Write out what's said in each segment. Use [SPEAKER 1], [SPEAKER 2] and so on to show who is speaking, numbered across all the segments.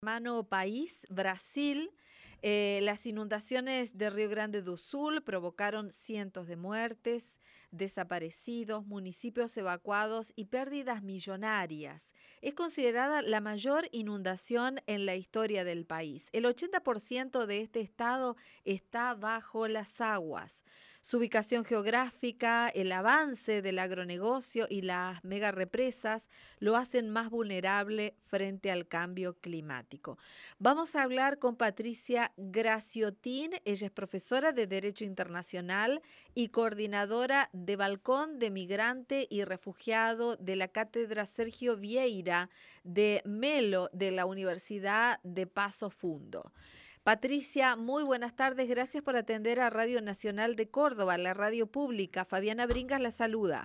[SPEAKER 1] Hermano país, Brasil, las inundaciones de Río Grande do Sul provocaron cientos de muertes, desaparecidos, municipios evacuados y pérdidas millonarias. Es considerada la mayor inundación en la historia del país. El 80% de este estado está bajo las aguas. Su ubicación geográfica, el avance del agronegocio y las megarepresas lo hacen más vulnerable frente al cambio climático. Vamos a hablar con Patricia Graciotín. Ella es profesora de Derecho Internacional y coordinadora de Balcón de Migrante y Refugiado de la Cátedra Sergio Vieira de Melo de la Universidad de Paso Fundo. Patricia, muy buenas tardes. Gracias por atender a Radio Nacional de Córdoba, la radio pública. Fabiana Bringas la saluda.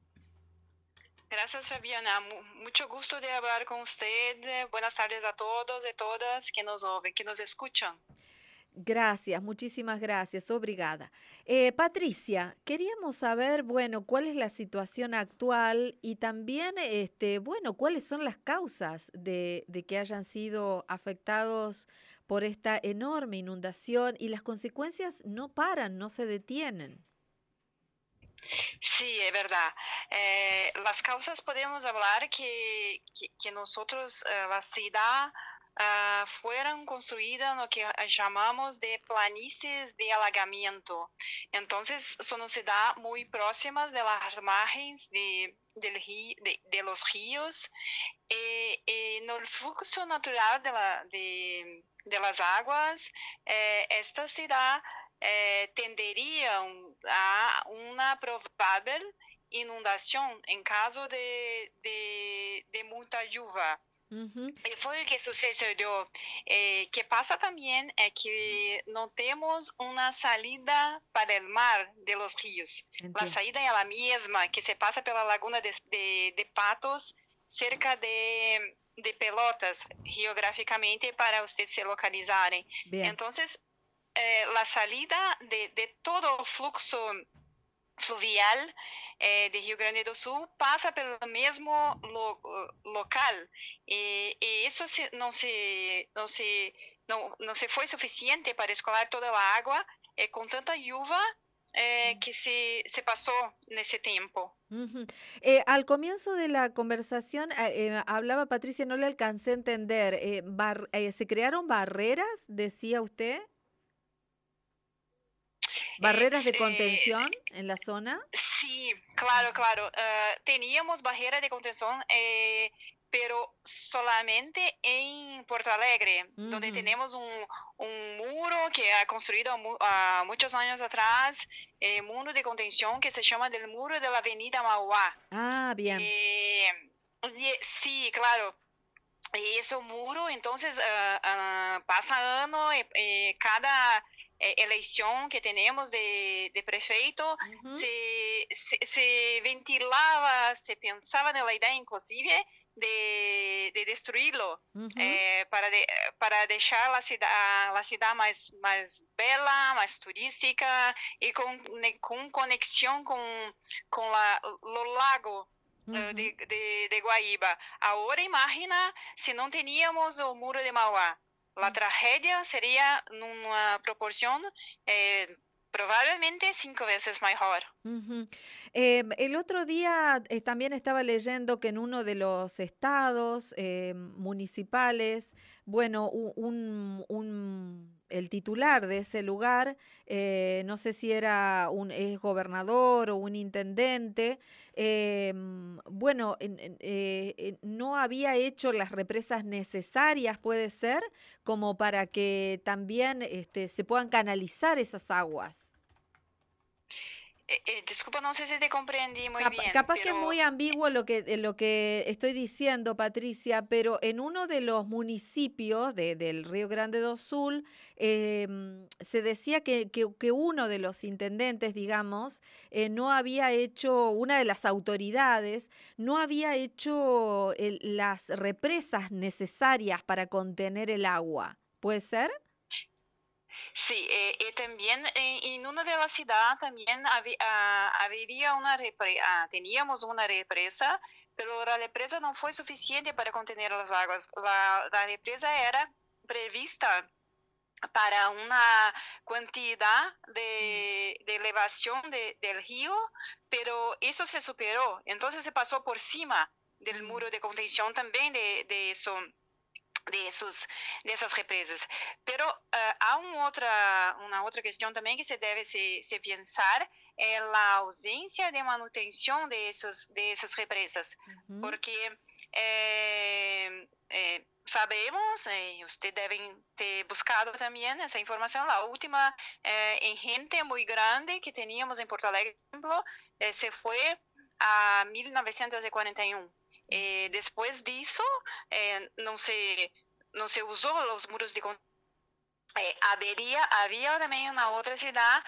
[SPEAKER 2] Gracias, Fabiana. Mucho gusto de hablar con usted. Buenas tardes a todos y todas que nos oyen, que nos escuchan.
[SPEAKER 1] Gracias, muchísimas gracias, obrigada. Patricia, queríamos saber, bueno, cuál es la situación actual y también, bueno, cuáles son las causas de que hayan sido afectados por esta enorme inundación y las consecuencias no paran, no se detienen.
[SPEAKER 2] Sí, es verdad. Las causas podemos hablar que nosotros, la ciudad, fueron construidas lo que llamamos de planicies de alagamiento. Entonces, son ciudades muy próximas de las márgenes de los ríos. En el flujo natural de las aguas, esta ciudad tenderiam a uma provável inundação em caso de muita chuva. E foi o que sucedeu. Que passa também é que não temos uma saída para o mar de los rios. A saída é a mesma que se passa pela laguna de Patos, cerca de Pelotas, geograficamente, para vocês se localizarem. Então, la salida de todo el flujo fluvial de Rio Grande do Sul pasa por el mismo local y eso no se fue suficiente para escoar toda la agua con tanta lluvia que se pasó en ese tiempo.
[SPEAKER 1] Al comienzo de la conversación hablaba Patricia, no le alcancé a entender. ¿Se crearon barreras, decía usted? ¿Barreras de contención en la zona?
[SPEAKER 2] Sí, claro. Teníamos barreras de contención, pero solamente en Porto Alegre, donde tenemos un muro que ha construido muchos años atrás, muro de contención que se llama del muro de la Avenida Mauá.
[SPEAKER 1] Ah, bien.
[SPEAKER 2] Sí, claro. Y ese muro, entonces, pasa año, cada eleição que temos de prefeito, se ventilava, se pensava na ideia, inclusive, de destruí-lo, para deixar a cidade mais bela, mais turística e com conexão com o lago de Guaíba. Agora imagina se não teníamos o muro de Mauá. La tragedia sería en una proporción probablemente 5 veces mayor.
[SPEAKER 1] El otro día también estaba leyendo que en uno de los estados municipales, bueno, el titular de ese lugar, no sé si era es gobernador o un intendente, bueno, no había hecho las represas necesarias, puede ser, como para que también se puedan canalizar esas aguas.
[SPEAKER 2] Disculpa, no sé si te comprendí muy bien.
[SPEAKER 1] Capaz que es muy ambiguo lo que estoy diciendo, Patricia, pero en uno de los municipios del Río Grande do Sul se decía que uno de los intendentes, digamos, no había hecho, una de las autoridades, no había hecho las represas necesarias para contener el agua. ¿Puede ser?
[SPEAKER 2] Sí, y también en una de las ciudades también teníamos una represa, pero la represa no fue suficiente para contener las aguas. La represa era prevista para una cantidad de elevación del río, pero eso se superó. Entonces se pasó por cima del muro de contención también de eso. De esas represas. Pero há uma outra questão também que se deve se pensar é a ausência de manutenção dessas represas, porque sabemos, vocês devem ter buscado também essa informação, a última enchente muito grande que tínhamos em Porto Alegre, por exemplo, se foi a 1941. Depois disso, não se usou os muros de havia também uma outra cidade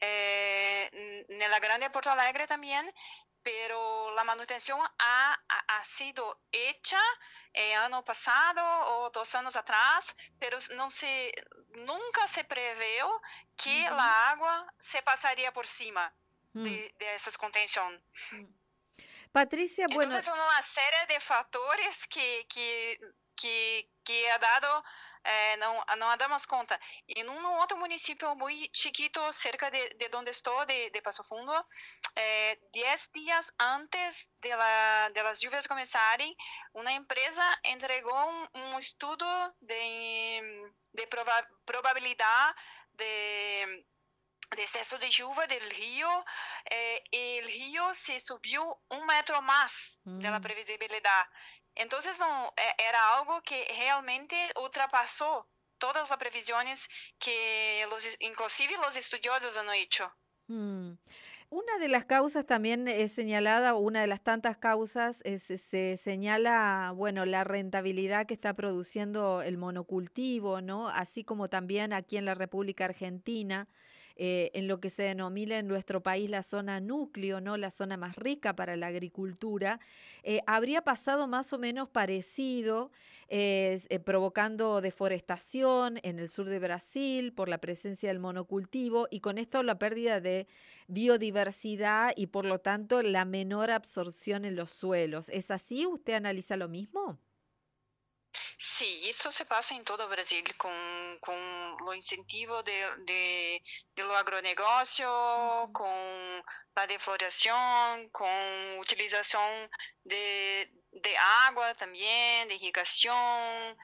[SPEAKER 2] na grande Porto Alegre também, pero a manutenção ha sido hecha ano passado ou 2 anos atrás, pero nunca se preveu que a água se passaria por cima dessas contenções.
[SPEAKER 1] Patricia, bueno.
[SPEAKER 2] Entonces son una serie de factores que ha dado, no damos conta. En un otro municipio muy chiquito, cerca de donde estoy, de Paso Fundo, 10 días antes de las lluvias comenzarem, una empresa entregó un estudio de probabilidad de exceso de lluvia del río, el río se subió 1 metro más de la previsibilidad. Entonces era algo que realmente ultrapasó todas las previsiones que inclusive los estudiosos han hecho.
[SPEAKER 1] Una de las causas también es señalada, una de las tantas causas, se señala, bueno, la rentabilidad que está produciendo el monocultivo, ¿no? Así como también aquí en la República Argentina, en lo que se denomina en nuestro país la zona núcleo, ¿no? La zona más rica para la agricultura, habría pasado más o menos parecido, provocando deforestación en el sur de Brasil por la presencia del monocultivo y con esto la pérdida de biodiversidad y por lo tanto la menor absorción en los suelos. ¿Es así? ¿Usted analiza lo mismo?
[SPEAKER 2] Sí, eso se pasa en todo Brasil con lo incentivo de lo agronegocio, con la defloración, con utilización de agua también, de irrigación,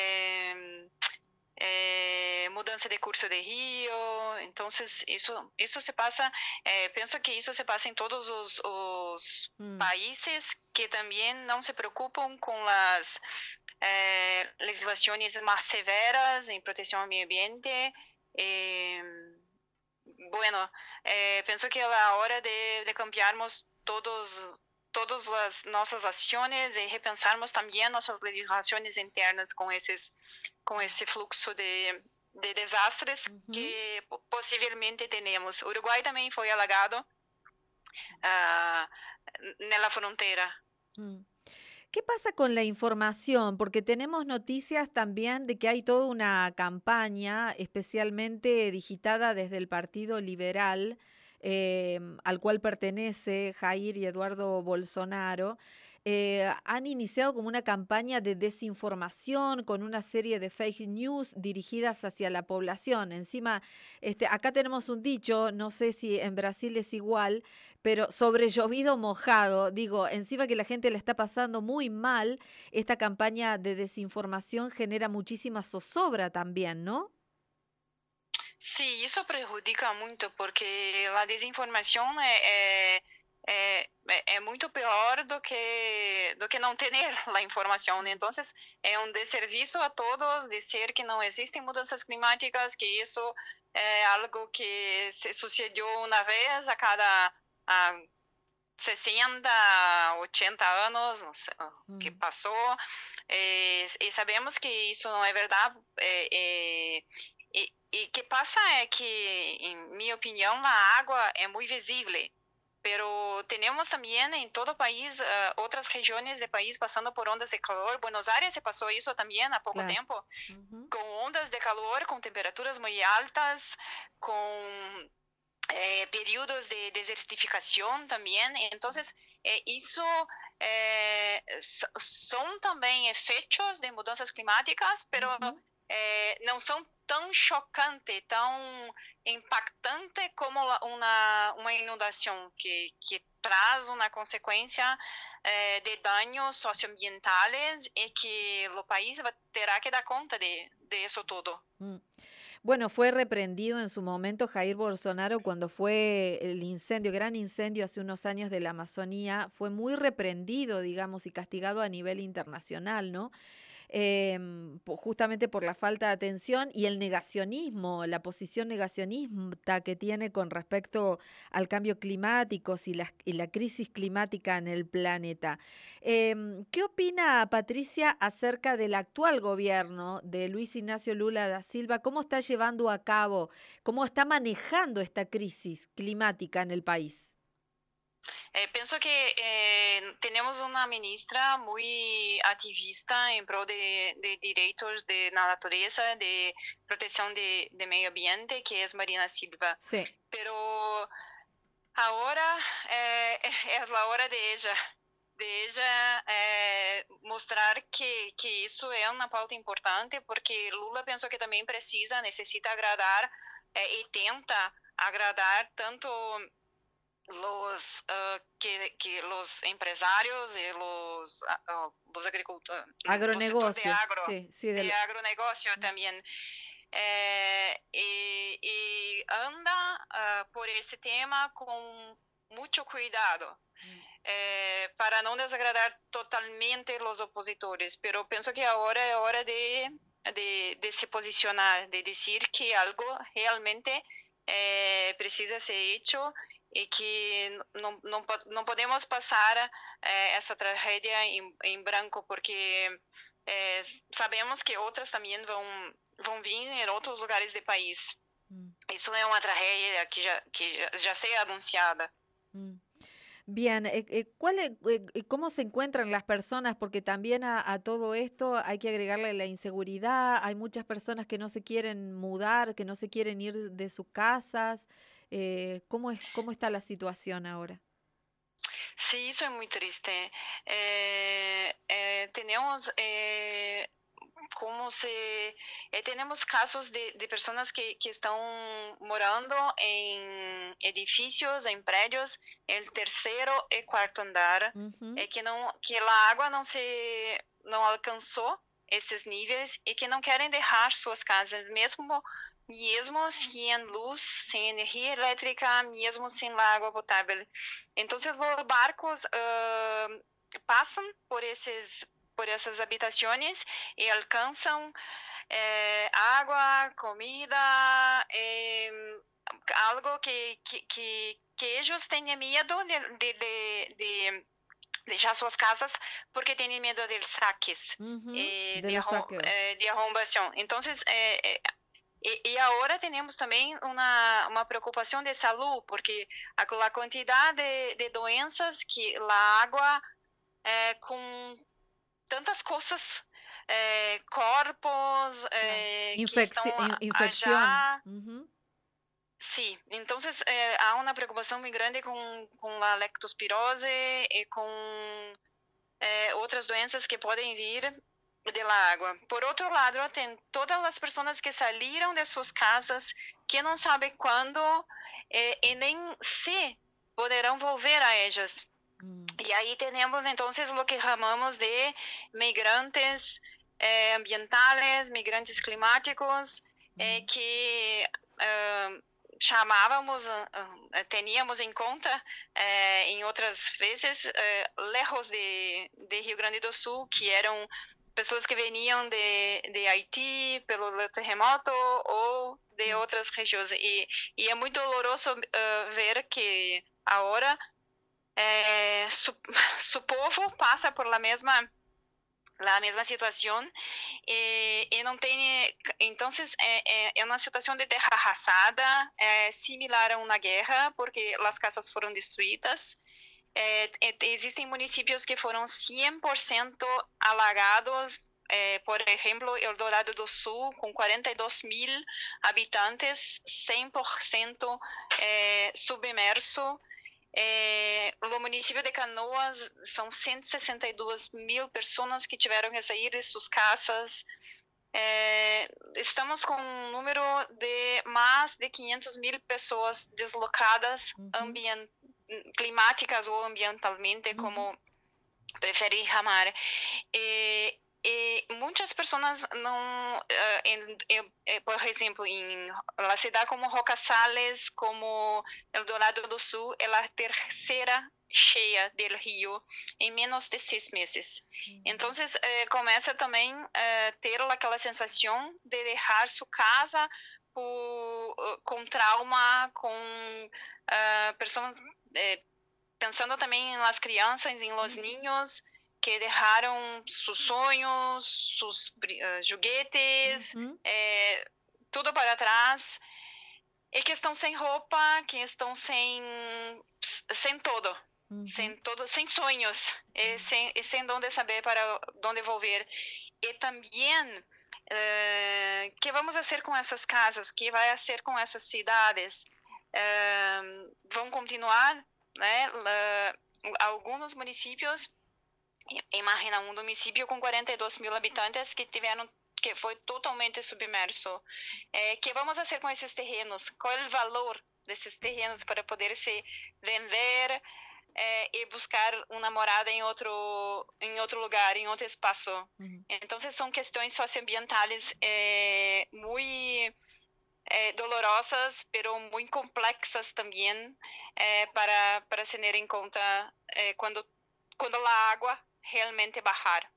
[SPEAKER 2] mudança de curso de rio. Então, isso se passa, penso que isso se passa em todos os países que também não se preocupam com as legislações mais severas em proteção ao meio ambiente. Bueno, penso que é a hora de cambiarmos todas as nossas ações e repensarmos também nossas legislações internas com esse fluxo de desastres que possivelmente temos. O Uruguai também foi alagado na fronteira.
[SPEAKER 1] ¿Qué pasa con la información? Porque tenemos noticias también de que hay toda una campaña, especialmente digitada desde el Partido Liberal, al cual pertenece Jair y Eduardo Bolsonaro. Han iniciado como una campaña de desinformación con una serie de fake news dirigidas hacia la población. Encima, acá tenemos un dicho, no sé si en Brasil es igual, pero sobre llovido mojado, digo, encima que la gente le está pasando muy mal, esta campaña de desinformación genera muchísima zozobra también, ¿no?
[SPEAKER 2] Sí, isso prejudica muito, porque a desinformação é muito pior do que não ter a informação. Então, é um desserviço a todos dizer que não existem mudanças climáticas, que isso é algo que se sucedeu uma vez a cada 60, 80 anos, não sei, que passou. E sabemos que isso não é verdade. E o que passa é que, em minha opinião, a água é muito visível, pero temos também em todo o país outras regiões do país passando por ondas de calor. Buenos Aires se passou isso também há pouco tempo, com ondas de calor, com temperaturas muito altas, com períodos de desertificação também. Então, isso são também efeitos de mudanças climáticas, mas não são tão chocantes, tão impactantes como uma inundação que traz uma consequência de danos socioambientales y que el país tendrá que dar cuenta de eso todo.
[SPEAKER 1] Bueno, fue reprendido en su momento Jair Bolsonaro cuando fue el incendio, gran incendio hace unos años de la Amazonía, fue muy reprendido, digamos, y castigado a nivel internacional, ¿no? Justamente por la falta de atención y el negacionismo, la posición negacionista que tiene con respecto al cambio climático y la crisis climática en el planeta. ¿Qué opina Patricia acerca del actual gobierno de Luis Ignacio Lula da Silva? ¿Cómo está llevando a cabo, cómo está manejando esta crisis climática en el país?
[SPEAKER 2] Penso que temos uma ministra muito ativista em prol de direitos na natureza, de proteção de meio ambiente, que é Marina Silva.
[SPEAKER 1] Sí.
[SPEAKER 2] Pero agora é a hora de ella mostrar que isso é uma pauta importante, porque Lula penso que também necessita agradar e tenta agradar tanto los empresarios y los agricultores,
[SPEAKER 1] agronegocios,
[SPEAKER 2] de agro,
[SPEAKER 1] sí,
[SPEAKER 2] de agronegocio también. Y anda por ese tema con mucho cuidado. Para no desagradar totalmente los opositores, pero pienso que ahora es hora de se posicionar, de decir que algo realmente precisa ser hecho y que no podemos pasar esa tragedia en blanco, porque sabemos que otras también van vir en otros lugares del país. Eso es una tragedia que ya sea anunciada.
[SPEAKER 1] Bien, ¿cómo se encuentran las personas? Porque también a todo esto hay que agregarle la inseguridad, hay muchas personas que no se quieren mudar, que no se quieren ir de sus casas. ¿Cómo está la situación ahora?
[SPEAKER 2] Sí, eso es muy triste. Tenemos casos de personas que están morando en edificios, en predios, el tercero y cuarto andar, que la agua no alcanzó esses níveis e que não querem deixar suas casas, mesmo sem luz, sem energia elétrica, mesmo sem água potável. Então, os barcos passam por essas habitações e alcançam água, comida, algo que eles têm medo de deixar suas casas porque têm medo de saques, de arrombação. Então, e agora temos também uma preocupação de saúde, porque a quantidade de doenças que a água com tantas coisas, corpos
[SPEAKER 1] infecção.
[SPEAKER 2] Sí, entonces há uma preocupação muito grande com a leptospirose e com outras doenças que podem vir da água. Por outro lado, tem todas as pessoas que saíram de suas casas, que não sabem quando e nem se poderão volver a elas. E aí temos, então, o que chamamos de migrantes ambientales, migrantes climáticos, que teníamos em conta em outras vezes, lejos de Rio Grande do Sul, que eram pessoas que veniam de Haiti pelo terremoto ou de outras regiões. E é muito doloroso ver que agora su povo passa por la mesma situação e não tem. Então, é uma situação de terra arrasada, similar a uma guerra, porque as casas foram destruídas. Existem municípios que foram 100% alagados, por exemplo, Eldorado do Sul, com 42.000 habitantes, 100% submerso. No município de Canoas, são 162 mil pessoas que tiveram que sair de suas casas. Estamos com um número de mais de 500 mil pessoas deslocadas climáticas ou ambientalmente, como preferir chamar. Muitas pessoas não, por exemplo, em la cidade como Roca Sales, como Eldorado do Sul, é a terceira cheia do rio em menos de 6 meses. Então, começa também a ter aquela sensação de deixar sua casa com trauma, com pessoas pensando também nas crianças, em los niños que deixaram seus sonhos, seus juguetes, tudo para trás, e que estão sem roupa, que estão sem todo, sem sonhos, e sem onde saber para onde volver. E também, que vamos fazer com essas casas? Que vai fazer com essas cidades? Vão continuar, né? Alguns municípios, imagina um município com 42 mil habitantes que foi totalmente submerso. Que vamos fazer com esses terrenos? Qual é o valor desses terrenos para poder se vender e buscar uma morada em outro lugar, em outro espaço? Então, são questões socioambientais muito dolorosas, pero muy complexas también para tener en cuenta cuando la agua realmente bajar.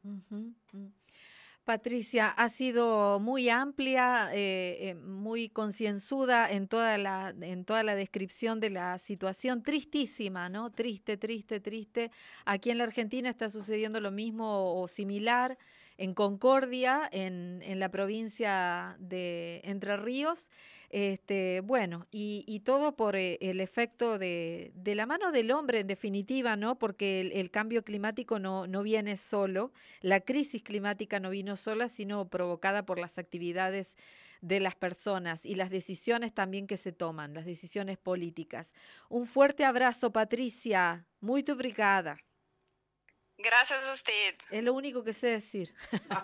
[SPEAKER 1] Patricia, ha sido muy amplia, muy concienzuda en toda la descripción de la situación tristísima, ¿no? Triste, triste, triste. Aquí en la Argentina está sucediendo lo mismo o similar en Concordia, en la provincia de Entre Ríos. Bueno, y todo por el efecto de la mano del hombre, en definitiva, ¿no? Porque el cambio climático no viene solo, la crisis climática no vino sola, sino provocada por las actividades de las personas y las decisiones también que se toman, las decisiones políticas. Un fuerte abrazo, Patricia. Muito obrigada.
[SPEAKER 2] Gracias a usted.
[SPEAKER 1] Es lo único que sé decir.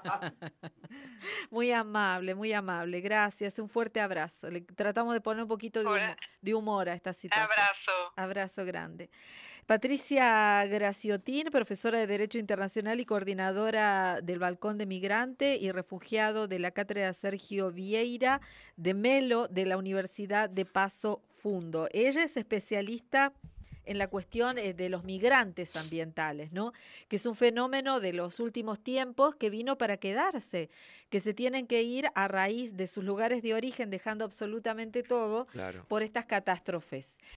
[SPEAKER 1] Muy amable, muy amable. Gracias. Un fuerte abrazo. Le tratamos de poner un poquito de humor a esta situación.
[SPEAKER 2] Abrazo.
[SPEAKER 1] Abrazo grande. Patricia Graciotín, profesora de Derecho Internacional y coordinadora del Balcón de Migrante y Refugiado de la Cátedra Sergio Vieira de Melo de la Universidad de Paso Fundo. Ella es especialista en la cuestión de los migrantes ambientales, ¿no? Que es un fenómeno de los últimos tiempos que vino para quedarse, que se tienen que ir a raíz de sus lugares de origen, dejando absolutamente todo por estas catástrofes.